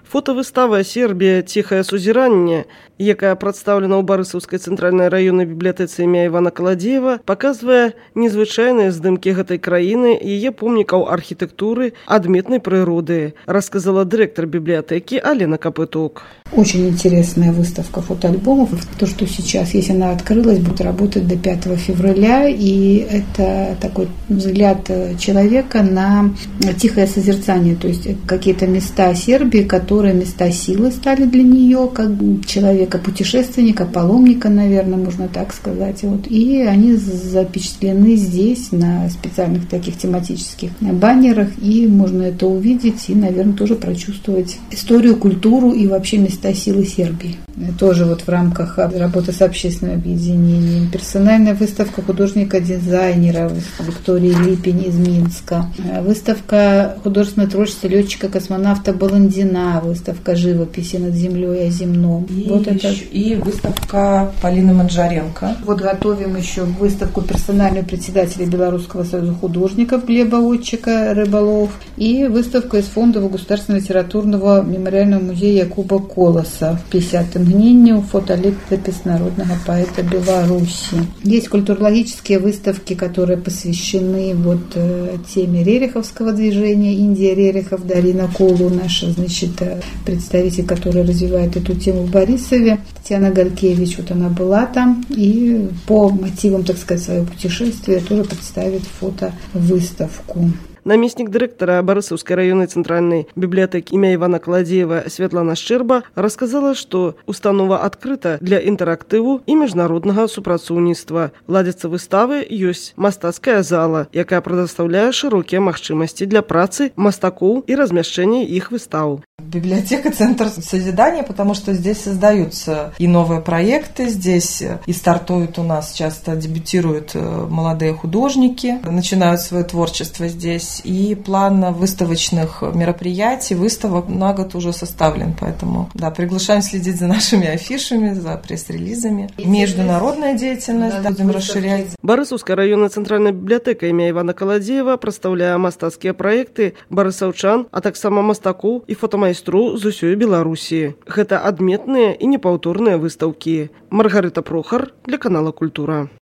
Фотавыстава «Сербія. Ціхае сузіранне», якая прадстаўлена ў барысаўскай цэнтральнай раённай бібліятэцы імя Івана Каладзеева, паказвае незвычайныя здымкі гэтай краіны, яе помнікаў архітэктуры, адметнай прыроды, рассказала директор библиотеки Алена Копыток. Очень интересная выставка фотоальбомов. То, что сейчас, если она открылась, будет работать до 5 февраля. И это такой взгляд человека на тихое созерцание. То есть какие-то места Сербии, которые места силы стали для нее, как человека-путешественника, паломника, наверное, можно так сказать. Вот. И они запечатлены здесь на специальных таких тематических баннерах. И можно это увидеть и, наверное, тоже прочувствовать историю, культуру и вообще места силы Сербии. Тоже вот в рамках работы с общественным объединением. Персональная выставка художника-дизайнера Виктории Липень из Минска. Выставка художественного творчества летчика-космонавта Баландина. Выставка живописи над землей о земном. И выставка Полины Манжаренко. Вот готовим еще выставку персонального председателя Белорусского союза художников Глеба Отчика «Рыболов». И выставку из фонда Государственного литературного мемориального музея Якуба Колоса в 50-м гнению фотолетопись народного поэта Беларуси. Есть культурологические выставки, которые посвящены теме рериховского движения. Индия Рерихов, Дарина Колу, наша, представитель, который развивает эту тему в Борисове. Татьяна Галькевич, она была там и по мотивам, так сказать, своего путешествия тоже представит фотовыставку. Наместник директора Барысаўскай районной центральной библиотеки имя Ивана Каладзеева Светлана Шчэрба рассказала, что установа открыта для интерактиву и международного супрацоўніцтва. Ладзяцца выставы, ёсць мастацкая зала, якая прадастаўляе широкие махчимости для працы мастакоў и размяшчэння их выстаў. Библиотека — центр созидания, потому что здесь создаются и новые проекты, здесь и стартуют у нас, часто дебютируют молодые художники, начинают свое творчество здесь, и план выставочных мероприятий, выставок на год уже составлен, поэтому, приглашаем следить за нашими афишами, за пресс-релизами. Международная деятельность будем расширять. Барысаўская районная центральная библиотека имя Ивана Каладзеева прадстаўляе мастацкія проекты барысаўчан, а таксама мастакоў і фотамайстру з усёй Беларусі. Гэта адметныя і непаўторныя выстаўкі. Маргарыта Прохар для канала Культура.